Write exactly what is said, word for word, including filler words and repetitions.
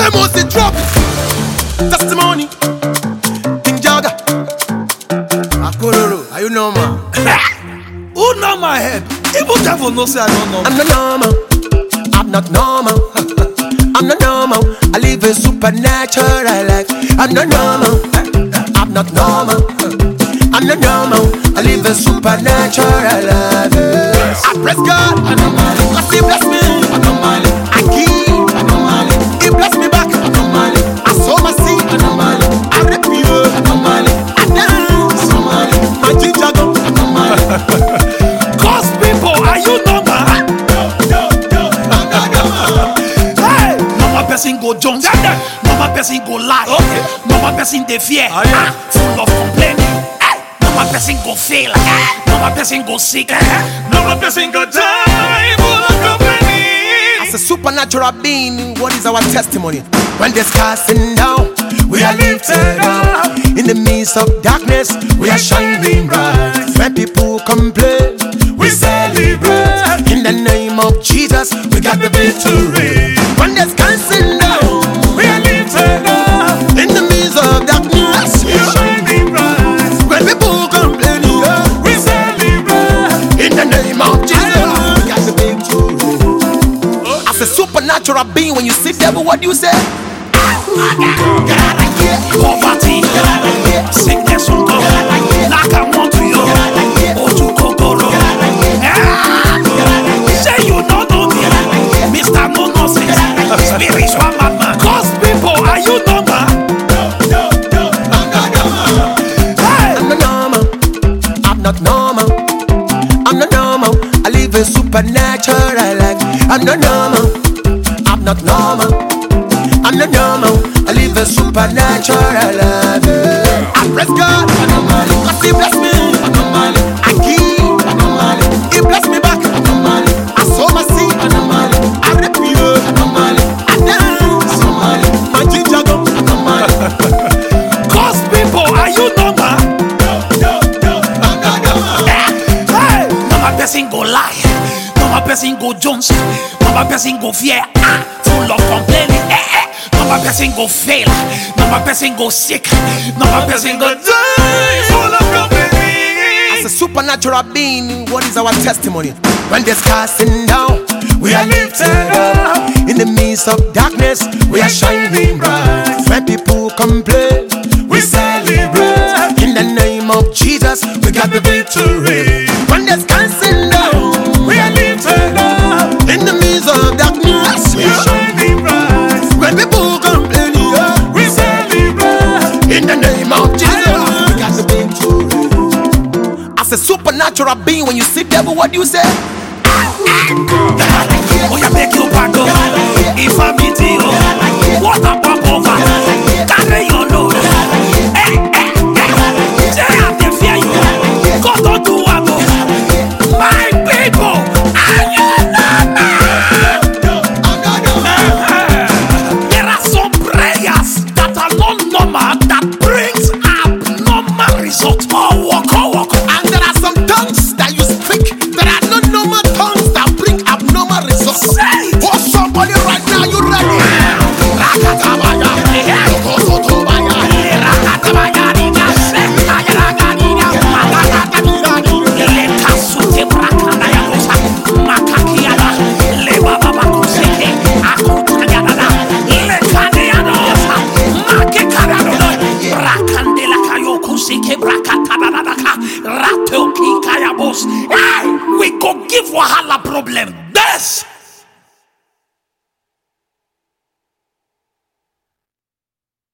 Famous the drop. Testimony. King Jaga. Akororo. Are you normal? Who know my head? Even devil knows say I don't know. I'm not normal. I'm not normal. I'm not normal. I live a supernatural life. I'm not normal. I'm not normal. I'm not normal. I live a supernatural life. I praise God. Cause He bless me. I give. He bless me back. I sow my seed. I reap you. I dance. My ginger go. Cause people, are you normal? Hey, normal person go Jones. Normal person go lie. Okay. Normal person they fear. Oh, yeah. Ah, full of complaining. Hey, normal person go fail. Normal person go sick. Normal person go die. Full of complaining. As a supernatural being, what is our testimony? When there's casting down, we are lifted up. In the midst of darkness, we are shining bright. When people complain, we celebrate. In the name of Jesus, we got the victory. When there's casting down, we are lifted up. In the midst of darkness, we are shining bright. When people complain, we celebrate. In the name of Jesus, we got the victory. As a supernatural being, when you see devil, what do you say? Poverty, sickness will go. Like I want to you. Oju kokoro. Say you don't know me, Mister No Nonsense, spiritual madman. Cause people, are you normal? Hey. I'm not normal. I'm not normal. I'm not normal. I live a supernatural life. I'm not normal. I'm not normal. I'm not normal. I live a supernatural life. I praise God. Cause He bless me. I give. He bless me back. I sow my seed. I reap you. I dance. My ginger go. Cause people, are you normal? Hey, normal person go lie. Normal person go Jones. Normal person go fear. Ah, full of complaining. Eh, eh. Normal person go fail. Normal person go sick. Normal person go die. Full of complaining. As a supernatural being, what is our testimony? When there's casting down, we are lifted up. In the midst of darkness, we are shining bright. When people complain, we celebrate. In the name of Jesus, we got the victory. When there's casting down, we are lifted up. In the midst of darkness, we are shining bright. When people complain, we celebrate. In the name of Jesus, we got the victory. As a supernatural being, when you see devil, what do you say? Oh, you make you back up. If I meet you, what a pop over. Carry your load. Eh, eh, eh. Say I can fear you. God don't do what go. My people, are you normal? There are some prayers that are not normal that brings abnormal results. Oh, walk, oh, walk. And there are some tongues that you speak that are not normal tongues that bring abnormal results. Say it. For somebody right now, you ready? Rakatabaya, Yokosotovaya, Rakatabaya, we go give Wahala problem. This